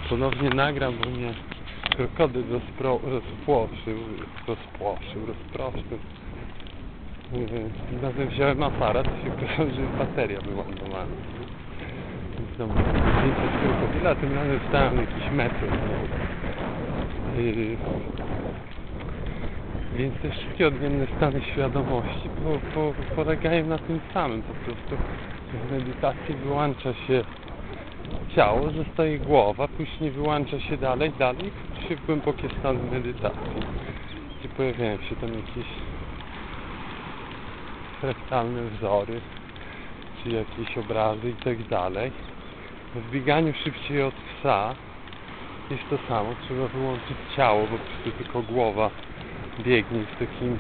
ponownie nagram, bo mnie krokodyl rozproszył. Razem wziąłem aparat i się okazało, że bateria wyładowana. Więc tam zdjęcie z krokodyla, tym razem stałem jakiś metr od niego. Więc te wszystkie odmienne stany świadomości polegają na tym samym. Po prostu w medytacji wyłącza się ciało, zostaje głowa, później wyłącza się dalej, wchodzi się w głębokie stany medytacji, gdzie pojawiają się tam jakieś fraktalne wzory, czy jakieś obrazy i tak dalej. W bieganiu szybciej od psa jest to samo, trzeba wyłączyć ciało, bo po prostu tylko głowa biegnie z takim...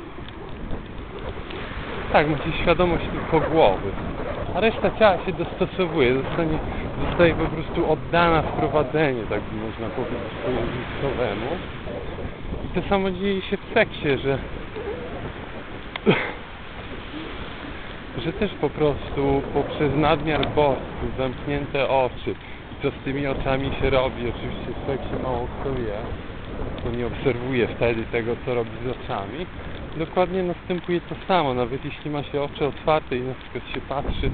Tak, macie świadomość tylko głowy, a reszta ciała się dostosowuje, zostaje po prostu oddana w prowadzenie, tak by można powiedzieć po językowemu. I to samo dzieje się w seksie, że też po prostu poprzez nadmiar bosku, zamknięte oczy i co z tymi oczami się robi, oczywiście w seksie mało kto wie, bo nie obserwuje wtedy tego, co robi z oczami. Dokładnie następuje to samo, nawet jeśli ma się oczy otwarte i na przykład się patrzy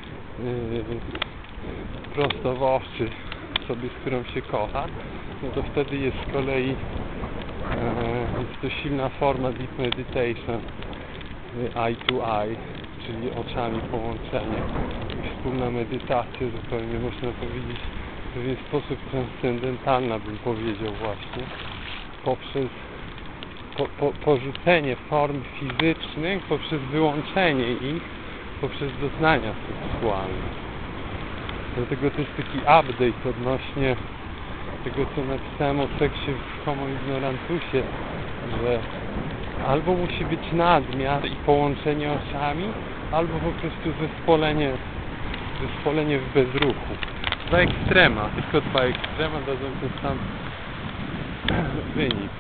prosto w oczy sobie, z którą się kocha, no to wtedy jest z kolei jest to silna forma deep meditation, eye to eye, czyli oczami połączenie i wspólna medytacja, zupełnie można powiedzieć w pewien sposób transcendentalna, bym powiedział, właśnie poprzez porzucenie form fizycznych, poprzez wyłączenie ich, poprzez doznania seksualne. Dlatego to jest taki update odnośnie tego, co napisałem o seksie w Homo Ignorantusie, że albo musi być nadmiar i połączenie oczami, albo po prostu zespolenie w bezruchu. Dwa ekstrema, tylko dwa ekstrema dadzą ten sam wynik.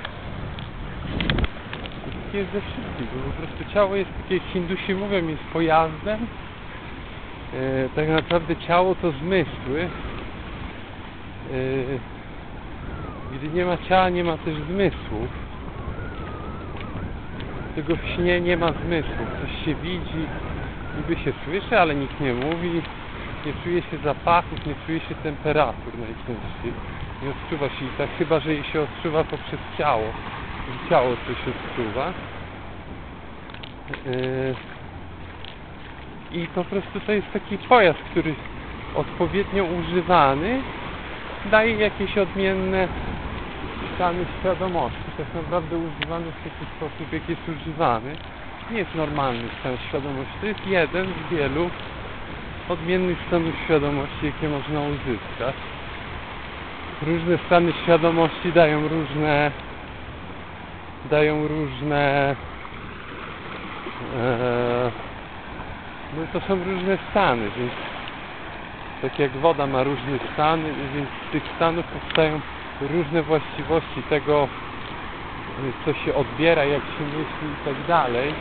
I jest ze wszystkich, bo po prostu ciało jest takie, Hindusi mówią, jest pojazdem. Tak naprawdę ciało to zmysły. Gdy nie ma ciała, nie ma też zmysłów. Tego w śnie nie ma zmysłów. Coś się widzi, niby się słyszy, ale nikt nie mówi. Nie czuje się zapachów, nie czuje się temperatur najczęściej. Nie odczuwa się i tak, chyba że się odczuwa poprzez ciało. Ciało coś odczuwa. I po prostu to jest taki pojazd, który odpowiednio używany daje jakieś odmienne stany świadomości. Tak naprawdę używany w taki sposób, jak jest używany, nie jest normalny stan świadomości. To jest jeden z wielu odmiennych stanów świadomości, jakie można uzyskać. Różne stany świadomości dają różne no to są różne stany, więc tak jak woda ma różne stany, więc z tych stanów powstają różne właściwości tego, co się odbiera, jak się myśli i tak dalej.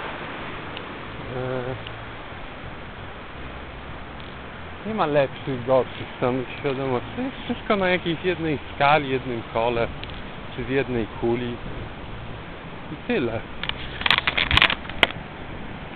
Nie ma lepszych, gorszych stanów świadomości. To jest wszystko na jakiejś jednej skali, jednym kole, czy w jednej kuli. I tyle.